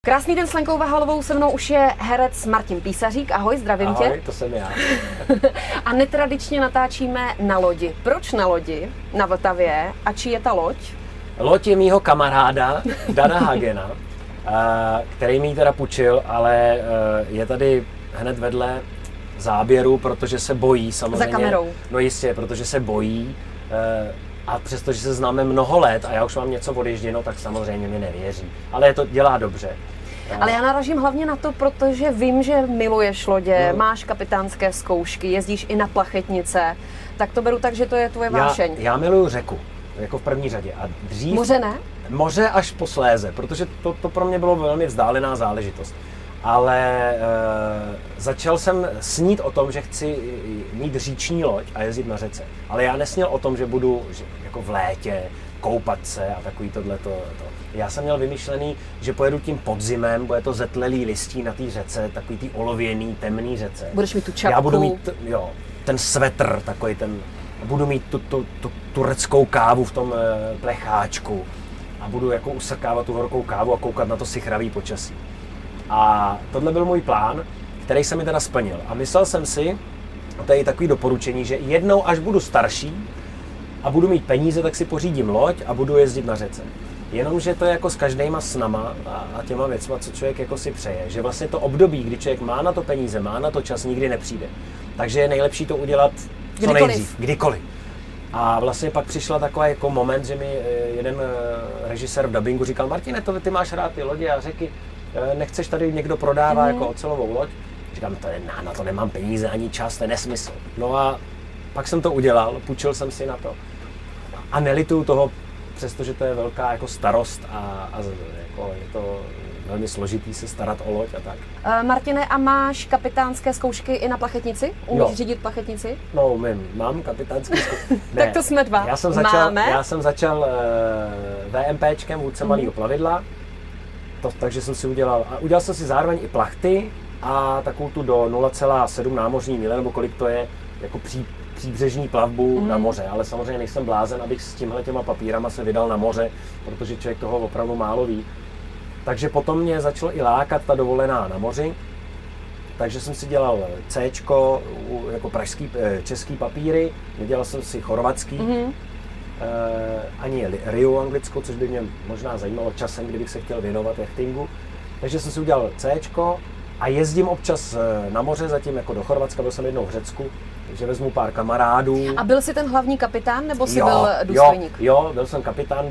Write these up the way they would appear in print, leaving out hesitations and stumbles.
Krásný den s Lenkou Vahalovou, se mnou už je herec Martin Písařík. Ahoj, zdravím tě. Ahoj, to jsem já. A netradičně natáčíme na lodi. Proč na lodi na Vltavě a čí je ta loď? Loď je mýho kamaráda Dana Hagena, který mi ji teda půjčil, ale je tady hned vedle záběru, protože se bojí samozřejmě. Za kamerou. No jistě, protože se bojí. A přestože se známe mnoho let a já už mám něco odježděno, tak samozřejmě mi nevěří. Ale to dělá dobře. Ale já naražím hlavně na to, protože vím, že miluješ lodě, máš kapitánské zkoušky, jezdíš i na plachetnice, tak to beru tak, že to je tvoje vášeň. Já miluju řeku, jako v první řadě. A dřív, moře ne? Moře až posléze, protože to pro mě bylo velmi vzdálená záležitost. Ale začal jsem snít o tom, že chci mít říční loď a jezdit na řece. Ale já nesnil o tom, že budu jako v létě koupat se a takový tohleto. Já jsem měl vymyšlený, že pojedu tím podzimem, bude to zetlelý listí na té řece, takový tý olověný, temný řece. Budeš mít tu čapku. Já budu mít ten svetr, takový ten, budu mít tu tureckou kávu v tom plecháčku a budu jako usrkávat tu horkou kávu a koukat na to sichravý počasí. A tohle byl můj plán, který se mi teda splnil. A myslel jsem si, a to je takový doporučení, že jednou, až budu starší a budu mít peníze, tak si pořídím loď a budu jezdit na řece. Jenomže to je jako s každýma snama a těma věcma, co člověk jako si přeje. Že vlastně to období, kdy člověk má na to peníze, má na to čas, nikdy nepřijde. Takže je nejlepší to udělat co nejdřív, kdykoliv. A vlastně pak přišla takový jako moment, že mi jeden režisér v dabingu říkal: Martine, ty máš rád ty lodě a řeky, nechceš tady někdo prodává jako ocelovou loď? Říkám, na to nemám peníze ani čas, to je nesmysl. No a pak jsem to udělal, půjčil jsem si na to. A nelituju toho, přestože to je velká jako starost a jako je to velmi složitý se starat o loď a tak. Martine, a máš kapitánské zkoušky i na plachetnici? Umíš řídit plachetnici? No, mám kapitánské zkoušky. Tak to jsme dva. Já jsem začal VMPčkem, vůdce malého plavidla. Takže jsem si udělal jsem si zároveň i plachty a takovou tu do 0,7 námořní míle, nebo kolik to je, jako příbřežní plavbu na moře. Ale samozřejmě nejsem blázen, abych s těma papírama se vydal na moře, protože člověk toho opravdu málo ví. Takže potom mě začalo i lákat ta dovolená na moři. Takže jsem si dělal Cčko, jako český papíry, nedělal jsem si chorvatský. Ani Riu anglickou, což by mě možná zajímalo časem, kdybych se chtěl věnovat jachtingu. Takže jsem si udělal Cčko a jezdím občas na moře, zatím jako do Chorvatska, byl jsem jednou v Řecku, takže vezmu pár kamarádů. A byl jsi ten hlavní kapitán, nebo jsi byl důstojník? Jo, byl jsem kapitán,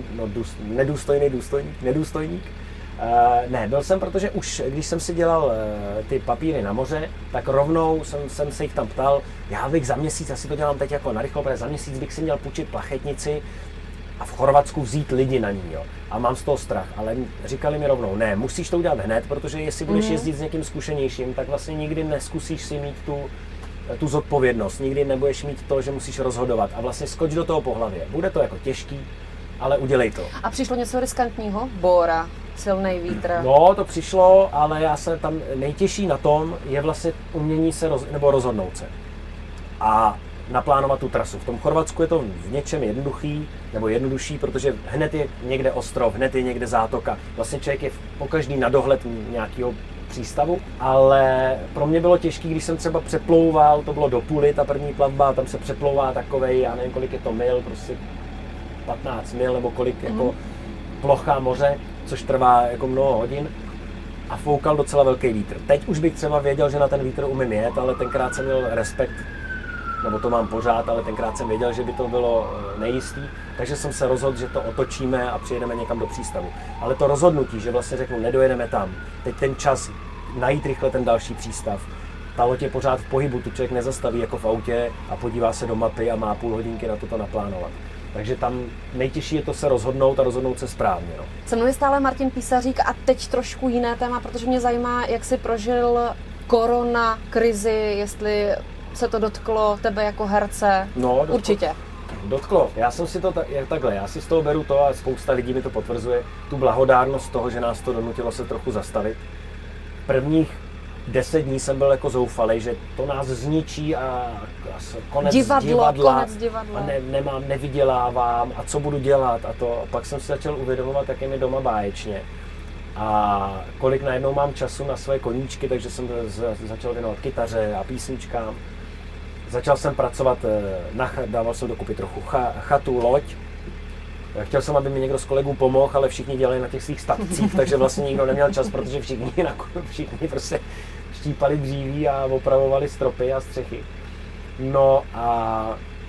nedůstojník. Ne, byl jsem, protože už když jsem si dělal ty papíry na moře, tak rovnou jsem se jich tam ptal, já bych za měsíc, já si to dělám teď jako narychlo, protože za měsíc bych si měl půjčit plachetnici a v Chorvatsku vzít lidi na ní, jo. A mám z toho strach, ale říkali mi rovnou, ne, musíš to udělat hned, protože jestli budeš jezdit s někým zkušenějším, tak vlastně nikdy neskusíš si mít tu zodpovědnost, nikdy nebudeš mít to, že musíš rozhodovat a vlastně skoč do toho po hlavě. Bude to jako těžký, ale udělej to. A přišlo něco riskantního? Bóra, silný vítr? No, to přišlo, ale já se tam nejtěžší na tom je vlastně umění se rozhodnout se a naplánovat tu trasu. V tom Chorvatsku je to v něčem jednodušší, protože hned je někde ostrov, hned je někde zátoka. Vlastně člověk je pokaždý na dohled nějakého přístavu, ale pro mě bylo těžké, když jsem třeba přeplouval, to bylo do Puly, ta první plavba, tam se přeplouvá takovej, já nevím, kolik je to mil, prostě 15 mil nebo kolik jako plochá moře, což trvá jako mnoho hodin a foukal docela velký vítr. Teď už bych třeba věděl, že na ten vítr umím jet, ale tenkrát jsem měl respekt, nebo to mám pořád, ale tenkrát jsem věděl, že by to bylo nejistý, takže jsem se rozhodl, že to otočíme a přijedeme někam do přístavu. Ale to rozhodnutí, že vlastně řeknu, nedojedeme tam, teď ten čas najít rychle ten další přístav, ta loď je pořád v pohybu, tu člověk nezastaví jako v autě a podívá se do mapy a má půl hodinky na to naplánovat. Takže tam nejtěžší je to se rozhodnout a rozhodnout se správně. No. Se mnou je stále Martin Písařík a teď trošku jiné téma, protože mě zajímá, jak jsi prožil korona krizi, jestli se to dotklo tebe jako herce. No, určitě. Dotklo. Já jsem si to takhle, já si z toho beru to a spousta lidí mi to potvrzuje, tu blahodárnost toho, že nás to donutilo se trochu zastavit. Prvních 10 dní jsem byl jako zoufalej, že to nás zničí a konec divadla. A nevydělávám a co budu dělat a to. A pak jsem si začal uvědomovat, jak je mi doma báječně. A kolik najednou mám času na své koníčky, takže jsem začal věnovat kytaře a písničkám. Začal jsem pracovat, dával jsem dokupy trochu chatu, loď. Chtěl jsem, aby mi někdo z kolegů pomohl, ale všichni dělali na těch svých statcích, takže vlastně nikdo neměl čas, protože všichni prostě štípali dříví a opravovali stropy a střechy. No a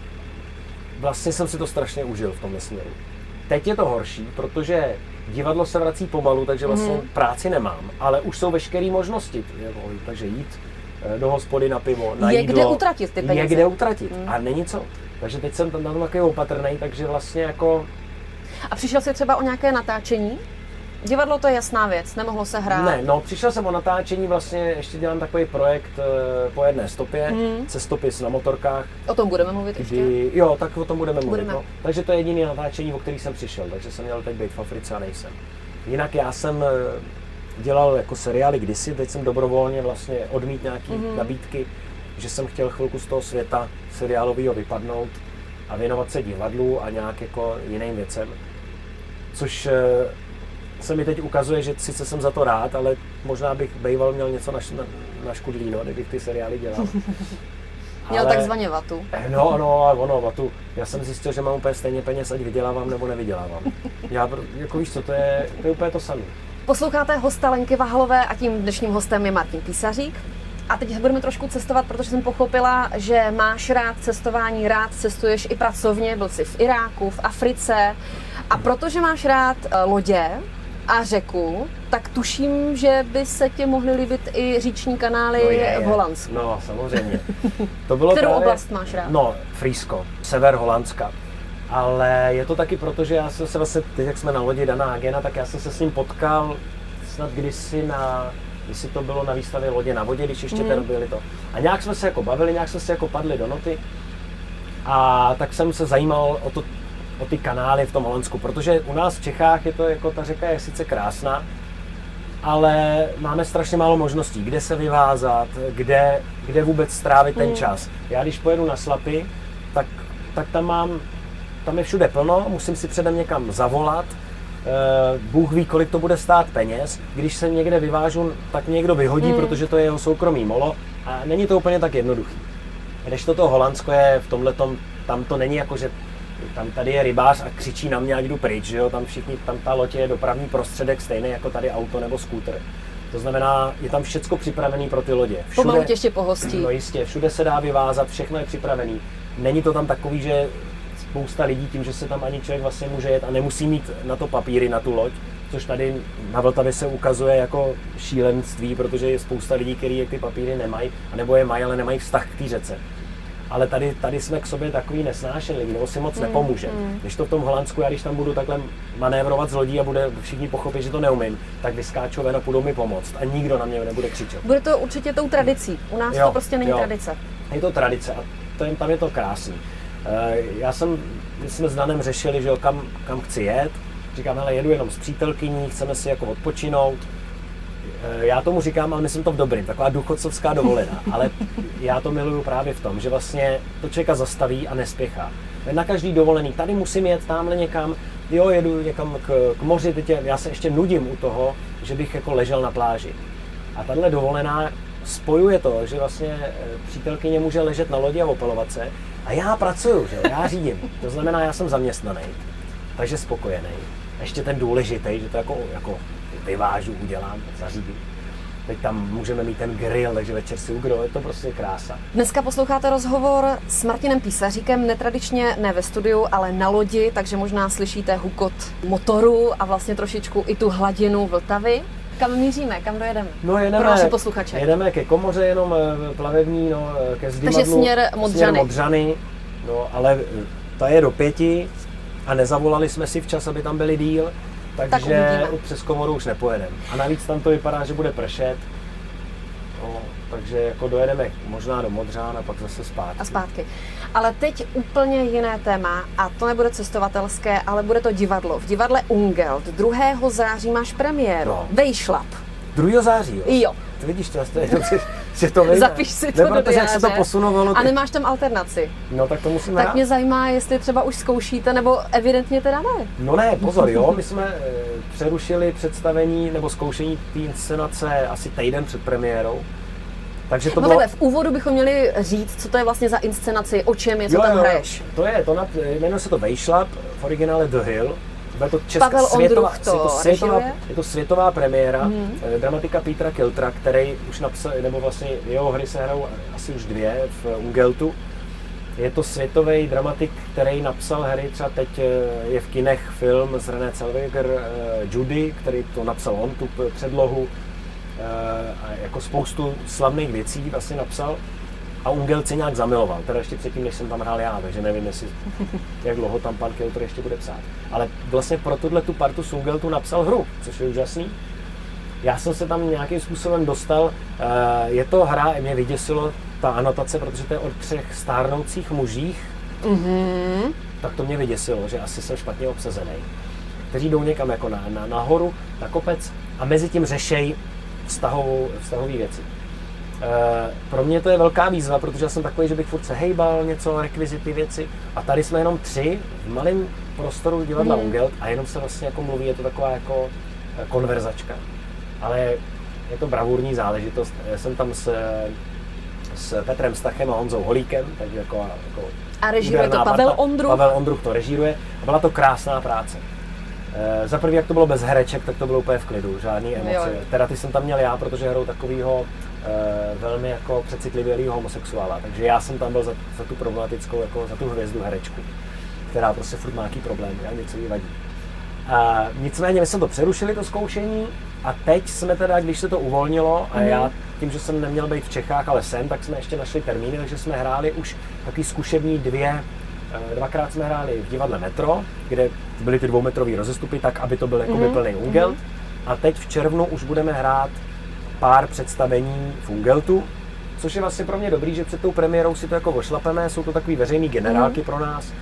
vlastně jsem si to strašně užil v tomhle směru. Teď je to horší, protože divadlo se vrací pomalu, takže vlastně práci nemám, ale už jsou veškeré možnosti, takže jít do hospody na pivo, na jídlo. Je kde utratit ty peníze. Je kde utratit a není co. Takže teď jsem tam na tom takový opatrnej, takže vlastně jako... A přišel jsi třeba o nějaké natáčení? Divadlo to je jasná věc, nemohlo se hrát. Ne, no přišel jsem o natáčení, vlastně ještě dělám takový projekt po jedné stopě, cestopis na motorkách. O tom budeme mluvit ještě? Jo, tak o tom budeme mluvit. No. Takže to je jediné natáčení, o který jsem přišel, takže jsem měl teď být v Africe a nejsem. Jinak já jsem dělal jako seriály kdysi, teď jsem dobrovolně vlastně odmít nějaký nabídky, že jsem chtěl chvilku z toho světa seriálového vypadnout a věnovat se divadlu a nějak jako jiným věcem. Což se mi teď ukazuje, že sice jsem za to rád, ale možná bych býval měl něco na škudlí, no, kdybych ty seriály dělal. Měl takzvaně vatu. No a ono, vatu. Já jsem zjistil, že mám úplně stejně peněz, ať vydělávám nebo nevydělávám. Já, jako víš co, to je úplně to samé. Posloucháte hosta Lenky Vahalové a tím dnešním hostem je Martin Písařík. A teď budeme trošku cestovat, protože jsem pochopila, že máš rád cestování, rád cestuješ i pracovně, byl jsi v Iráku, v Africe. A protože máš rád lodě a řeku, tak tuším, že by se tě mohly líbit i říční kanály v Holandsku. No, samozřejmě. To bylo Kterou oblast máš rád? No, Frýsko, sever Holandska. Ale je to taky proto, že já jsem se vlastně, teď jak jsme na lodi Dana Hagena, tak já jsem se s ním potkal snad kdysi jestli to bylo na výstavě Lodě na vodě, když ještě ten byli to. A nějak jsme se jako bavili, nějak jsme se jako padli do noty. A tak jsem se zajímal o ty kanály v tom Holandsku, protože u nás v Čechách je to jako, ta řeka je sice krásná, ale máme strašně málo možností, kde se vyvázat, kde vůbec strávit ten čas. Já když pojedu na Slapy, tak tam je všude plno, musím si předem někam zavolat, Bůh ví, kolik to bude stát peněz, když se někde vyvážu, tak mě někdo vyhodí, protože to je jeho soukromý molo a není to úplně tak jednoduchý. Když to Holandsko je v tomhletom, tam to není jako, že tady je rybář a křičí na mě, ať jdu pryč, že jo? Tam ta loď je dopravní prostředek stejný jako tady auto nebo skútr. To znamená, je tam všecko připravené pro ty lodě. Pomalu tě ještě pohostí. No jistě, všude se dá vyvázat, všechno je připravené. Není to tam takový, že spousta lidí tím, že se tam ani člověk vlastně může jet a nemusí mít na to papíry na tu loď, což tady na Vltavě se ukazuje jako šílenství, protože je spousta lidí, kteří ty papíry nemají, anebo je mají, ale nemají vztah k té řece. Ale tady jsme k sobě takový nesnášenliví, nebo si moc nepomůže. Když to v tom Holandsku, já když tam budu takhle manévrovat z lodí a všichni pochopit, že to neumím, tak vyskáčou ven a půjdou mi pomoct a nikdo na mě nebude křičet. Bude to určitě tou tradicí, u nás to prostě není tradice. Je to tradice a tam je to krásný. My jsme s Danem řešili, že kam chci jet. Říkám, hele, jedu jenom s přítelkyní, chceme si jako odpočinout. Já tomu říkám, ale myslím to v dobrým, taková důchodcovská dovolená. Ale já to miluju právě v tom, že vlastně to člověka zastaví a nespěchá. Na každý dovolený, tady musím jet tamhle někam, jedu někam k moři, teď já se ještě nudím u toho, že bych jako ležel na pláži. A tahle dovolená spojuje to, že vlastně přítelkyně může ležet na lodi a opalovat se a já pracuju, že já řídím. To znamená, já jsem zaměstnaný, takže spokojený. Ještě ten důležitý, že to jako vyvážu, udělám, zařídím. Teď tam můžeme mít ten grill, takže večer si ugrill, je to prostě krása. Dneska posloucháte rozhovor s Martinem Písaříkem, netradičně ne ve studiu, ale na lodi, takže možná slyšíte hukot motoru a vlastně trošičku i tu hladinu Vltavy. Kam míříme, kam dojedeme? No jedeme, pro naše posluchače. Jedeme ke komoře jenom plavební, ke zdymadlu. Takže směr Modřany. No, ale ta je do 5 a nezavolali jsme si včas, aby tam byli díl. Takže přes komoru už nepojedeme. A navíc tam to vypadá, že bude pršet. No, takže jako dojedeme možná do Modřán a pak zase zpátky. A zpátky. Ale teď úplně jiné téma a to nebude cestovatelské, ale bude to divadlo. V divadle Ungelt 2. září máš premiéru. No. Vejšlap. 2. září, jo? Jo. Ty vidíš, to že to vyjde. Zapiš si to do protože jak se to diáře. posunovalo. A nemáš tam alternaci. No tak to musíme Tak hrát. mě zajímá, jestli třeba už zkoušíte, nebo evidentně teda ne. No ne, pozor, jo, my jsme přerušili představení nebo zkoušení té inscenace asi týden před premiérou. Takže to No bylo... takhle, v úvodu bychom měli říct, co to je vlastně za inscenaci, o čem je, co tam hraješ. Jmenuje se to Vejšlap, v originále The Hill. Je to Pavel Ondruch to je to světová premiéra dramatika Petra Kiltra, který už napsal, nebo vlastně jeho hry se hrajou asi už 2 v Ungeltu. Je to světový dramatik, který napsal hry, třeba teď je v kinech film s René Zellweger, Judy, který to napsal on, tu předlohu, a jako spoustu slavných věcí vlastně napsal. A Ungelt se nějak zamiloval, teda ještě předtím, než jsem tam hrál já, takže nevím, jak dlouho tam pan Kiltr ještě bude psát. Ale vlastně pro tu partu z Ungeltu napsal hru, což je úžasný. Já jsem se tam nějakým způsobem dostal, je to hra, mě vyděsilo ta anotace, protože to je o 3 stárnoucích mužích, tak to mě vyděsilo, že asi jsem špatně obsazený. Kteří jdou někam jako nahoru, na kopec a mezi tím řešejí vztahové věci. Pro mě to je velká výzva, protože já jsem takový, že bych furt se hejbal, něco, rekvizity, věci. A tady jsme jenom 3 v malém prostoru divadla Ungelt a jenom se vlastně jako mluví, je to taková jako konverzačka. Ale je to bravurní záležitost. Já jsem tam s Petrem Stachem a Honzou Holíkem, takže jako a režíruje to Pavel Ondruch. Pavel Ondruch to režíruje a byla to krásná práce. Za prvý, jak to bylo bez hereček, tak to bylo úplně v klidu, žádný emoce. Jo. Teda ty jsem tam měl já, protože hraju takovýho velmi jako přecitlivělýho homosexuála, takže já jsem tam byl za tu problematickou, jako za tu hvězdu herečku, která prostě furt má nějaký problém, a něco jí vadí. Nicméně my jsme to přerušili, to zkoušení, a teď jsme teda, když se to uvolnilo, a já tím, že jsem neměl být v Čechách, ale jsem, tak jsme ještě našli termíny, takže jsme hráli už takový zkušební 2krát jsme hráli v divadle Metro, kde byly ty 2metrový rozestupy, tak aby to byl jakoby plný Ungelt. A teď v červnu už budeme hrát pár představení v Ungeltu, což je vlastně pro mě dobrý, že před tou premiérou si to jako ošlapeme, jsou to takový veřejný generálky pro nás.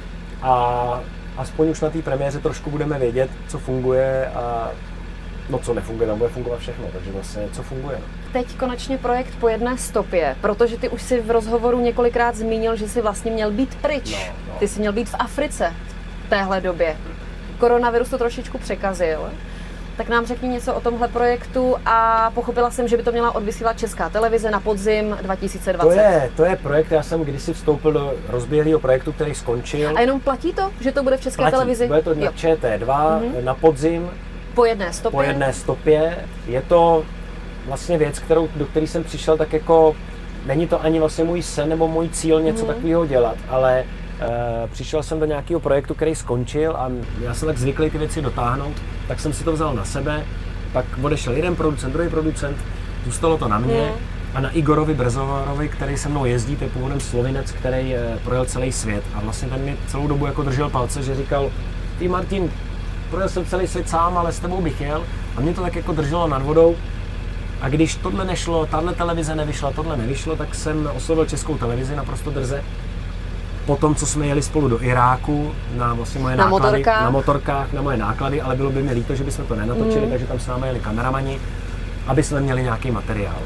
A aspoň už na té premiéře trošku budeme vědět, co funguje a no co nefunguje, tam bude fungovat všechno, takže vlastně co funguje. Teď konečně projekt Po jedné stopě, protože ty už si v rozhovoru několikrát zmínil, že jsi vlastně měl být pryč. No. Ty jsi měl být v Africe v téhle době. Koronavirus to trošičku překazil. Tak nám řekni něco o tomhle projektu a pochopila jsem, že by to měla odvysílat Česká televize na podzim 2020. To je projekt, já jsem kdysi vstoupil do rozběhlého projektu, který skončil. A jenom platí to, že to bude v České televizi? Bude to na ČT2 na podzim. Po jedné stopě? Po jedné stopě. Je to vlastně věc, do které jsem přišel tak jako, není to ani vlastně můj sen nebo můj cíl něco takového dělat, ale přišel jsem do nějakého projektu, který skončil a já jsem tak zvyklý ty věci dotáhnout, tak jsem si to vzal na sebe, pak odešel jeden producent, druhý producent, zůstalo to na mě a na Igorovi Brzovarovi, který se mnou jezdí, to je původem Slovinec, který projel celý svět a vlastně ten mi celou dobu jako držel palce, že říkal, ty Martin, projel jsem celý svět sám, ale s tebou bych jel a mě to tak jako drželo nad vodou. A když tohle nešlo, tahle televize nevyšla, tohle nevyšlo, tak jsem oslovil Českou televizi naprosto drze. Potom, co jsme jeli spolu do Iráku na vlastně moje náklady, na motorkách, na moje náklady, ale bylo by mi líto, že bychom to nenatočili, takže tam s námi jeli kameramani, aby jsme měli nějaký materiál.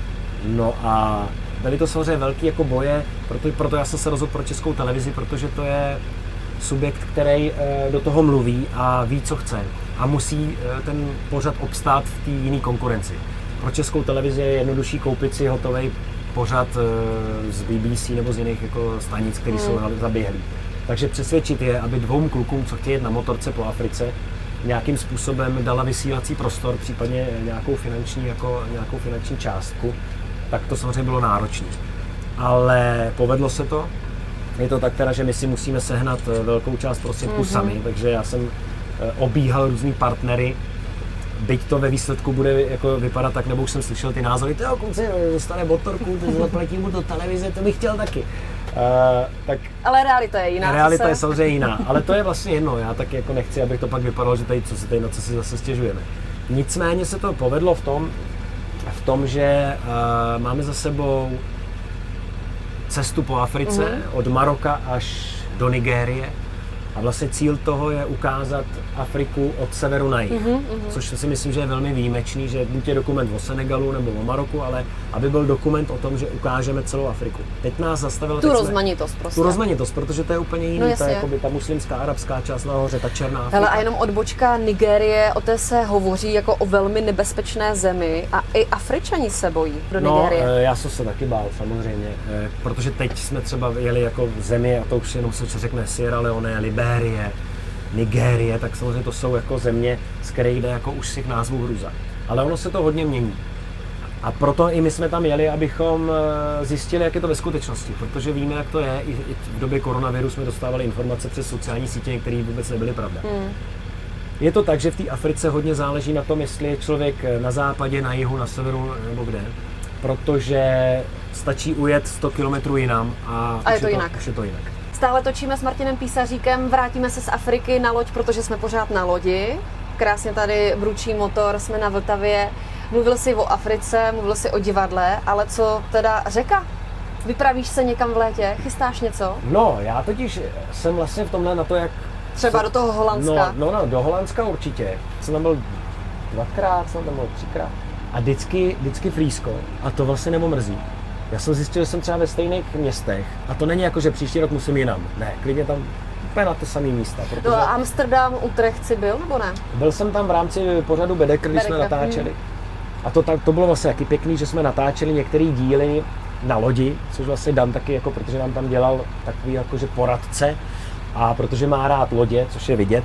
No a byly to samozřejmě velký jako boje, proto já jsem se rozhodl pro Českou televizi, protože to je subjekt, který do toho mluví a ví, co chce a musí ten pořad obstát v té jiné konkurenci. Pro Českou televizi je jednodušší koupit si hotový pořad z BBC nebo z jiných jako stanic, které jsou zaběhlí. Takže přesvědčit je, aby 2 klukům, co chtějí jet na motorce po Africe, nějakým způsobem dala vysílací prostor, případně nějakou finanční částku, tak to samozřejmě bylo náročné. Ale povedlo se to. Je to tak teda, že my si musíme sehnat velkou část prostředků sami, takže já jsem obíhal různý partnery. Byť to ve výsledku bude jako vypadat tak, nebo už jsem slyšel ty názory, tyjo, kluci, dostane motorku, zaplatí mu do televize, to bych chtěl taky. Tak ale realita je jiná. Realita je samozřejmě jiná, ale to je vlastně jedno, já tak jako nechci, abych to pak vypadalo, že tady na co si zase stěžujeme. Nicméně se to povedlo v tom, že máme za sebou cestu po Africe, od Maroka až do Nigérie. A vlastně cíl toho je ukázat Afriku od severu na jih, což si myslím, že je velmi výjimečný, že buď je dokument o Senegalu nebo o Maroku, ale aby byl dokument o tom, že ukážeme celou Afriku. Teď nás zastavila tu rozmanitost prostě. Tu rozmanitost, protože to je úplně jiný, No, to je jakoby ta muslimská, arabská část nahoře, ta černá Afrika. Hele, a jenom odbočka Nigérie, o té se hovoří jako o velmi nebezpečné zemi a i Afričani se bojí do Nigérie. No, já jsem se taky bál samozřejmě, protože teď jsme třeba jeli jako zemi, a to už jenom se řekne Sierra Leone, Libérie, Nigérie, tak samozřejmě to jsou jako země, z kterých jde jako už z těch názvů hruza. Ale ono se to hodně mění. A proto i my jsme tam jeli, abychom zjistili, jak je to ve skutečnosti, protože víme, jak to je. I v době koronaviru jsme dostávali informace přes sociální sítě, které vůbec nebyly pravda. Je to tak, že v té Africe hodně záleží na tom, jestli je člověk na západě, na jihu, na severu nebo kde, protože stačí ujet 100 km jinam a je to jinak. Už je to jinak. Stále točíme s Martinem Písaříkem, vrátíme se z Afriky na loď, protože jsme pořád na lodi. Krásně tady bručí motor, jsme na Vltavě. Mluvil jsi o Africe, mluvil jsi o divadle, ale co teda řeka? Vypravíš se někam v létě? Chystáš něco? No, já totiž jsem vlastně v tomhle na to, jak... Třeba do toho Holandska? No, do Holandska určitě. Jsem tam byl 2krát, jsem tam byl 3krát. A vždycky flízko. A to vlastně nemrzí. Já jsem zjistil, že jsem třeba ve stejných městech. A to není jako, že příští rok musím jinam. Ne, klidně tam úplně na to samé místa. Protože... No, Amsterdam, Utrecht jsi byl, nebo ne? Byl jsem tam v rámci pořadu Bedecker, když jsme natáčeli. A to bylo vlastně taky pěkný, že jsme natáčeli některé díly na lodi, což vlastně Dan taky, jako, protože nám tam dělal takový jakože poradce. A protože má rád lodě, což je vidět,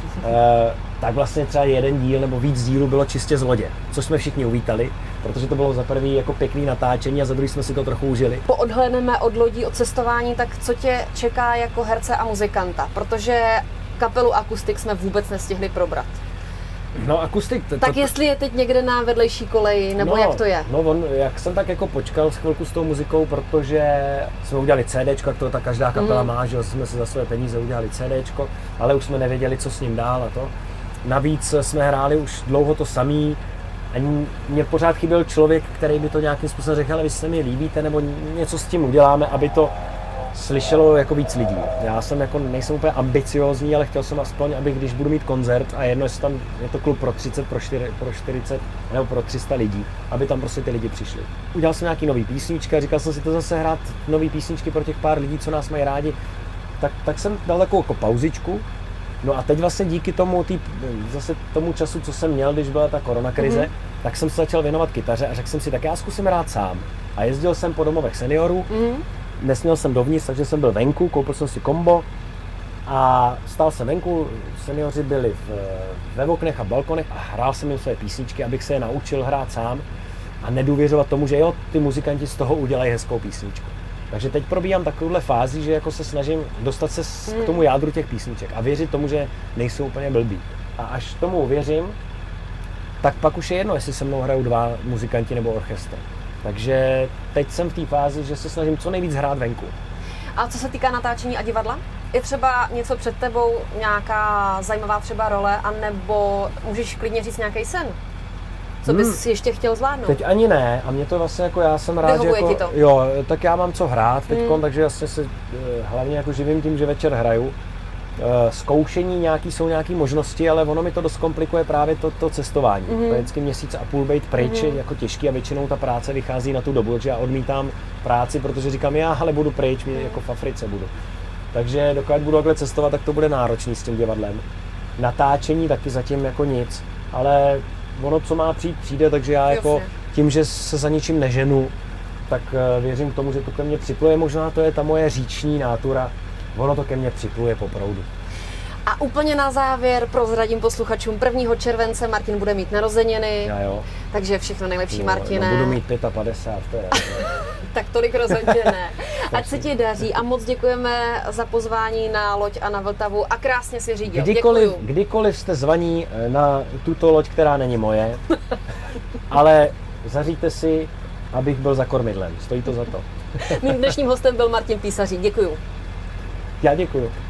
tak vlastně třeba jeden díl nebo víc dílů bylo čistě z lodě, což jsme všichni uvítali, protože to bylo za prvý jako pěkný natáčení a za druhý jsme si to trochu užili. Poodhlédneme od lodí, od cestování, tak co tě čeká jako herce a muzikanta? Protože kapelu Akustik jsme vůbec nestihli probrat. No, Akustik... Tak jestli je teď někde na vedlejší koleji, nebo jak to je? No, jak jsem tak jako počkal chvilku s tou muzikou, protože jsme udělali CDčko, to ta každá kapela má, že jsme si za své peníze udělali CDčko, ale už jsme nevěděli, co s ním dál a to. Navíc jsme hráli už dlouho to samý, a mě pořád chyběl člověk, který by to nějakým způsobem řekl, ale vy se mi líbíte, nebo něco s tím uděláme, aby to slyšelo jako víc lidí. Já jsem jako nejsem úplně ambiciózní, ale chtěl jsem aspoň, aby když budu mít koncert a jedno, jestli tam je to klub pro 30, pro 40 nebo pro 300 lidí, aby tam prostě ty lidi přišli. Udělal jsem nějaký nový písničky a říkal jsem si to zase hrát nový písničky pro těch pár lidí, co nás mají rádi. Tak jsem dal takovou jako pauzičku. No a teď vlastně díky tomu, zase tomu času, co jsem měl, když byla ta koronakrize, tak jsem se začal věnovat kytaře a řekl jsem si, tak já zkusím hrát sám. A jezdil jsem po domovech seniorů. Nesměl jsem dovnitř, takže jsem byl venku, koupil jsem si kombo a stál jsem venku, seniori byli ve oknech a balkonech a hrál jsem jim své písničky, abych se je naučil hrát sám a nedůvěřovat tomu, že jo, ty muzikanti z toho udělají hezkou písničku. Takže teď probíhám takovouhle fázi, že jako se snažím dostat se k tomu jádru těch písniček a věřit tomu, že nejsou úplně blbý. A až tomu uvěřím, tak pak už je jedno, jestli se mnou hrajou dva muzikanti nebo orchestr. Takže teď jsem v té fázi, že se snažím co nejvíc hrát venku. A co se týká natáčení a divadla? Je třeba něco před tebou, nějaká zajímavá třeba role, anebo můžeš klidně říct nějaký sen? Co bys ještě chtěl zvládnout? Teď ani ne, a mě to vlastně jako já jsem rád, vyhovuje že jako, ti to? Jo, tak já mám co hrát teďkon, takže vlastně se hlavně jako živím tím, že večer hraju. Zkoušení jsou nějaké možnosti, ale ono mi to dost komplikuje právě to cestování. To je vždycky měsíc a půl být pryč, je jako těžký a většinou ta práce vychází na tu dobu, takže já odmítám práci, protože říkám, já ale budu pryč, jako v Africe budu. Takže dokud budu takhle cestovat, tak to bude náročný s tím divadlem. Natáčení taky zatím jako nic, ale ono, co má přijít, přijde, takže já jako tím, že se za ničím neženu, tak věřím k tomu, že to ke mně připluje. Možná to je ta moje říční nátura, ono to ke mně připluje po proudu. A úplně na závěr prozradím posluchačům, 1. července Martin bude mít narozeniny, takže všechno nejlepší, Martine. No, budu mít 55, to je. Tak tolik rozhodně ne. Ať se ti daří a moc děkujeme za pozvání na loď a na Vltavu a krásně si řídil. Kdykoliv jste zvaní na tuto loď, která není moje, ale zaříďte si, abych byl za kormidlem. Stojí to za to. Mým dnešním hostem byl Martin Písařík. Děkuju. Já děkuju.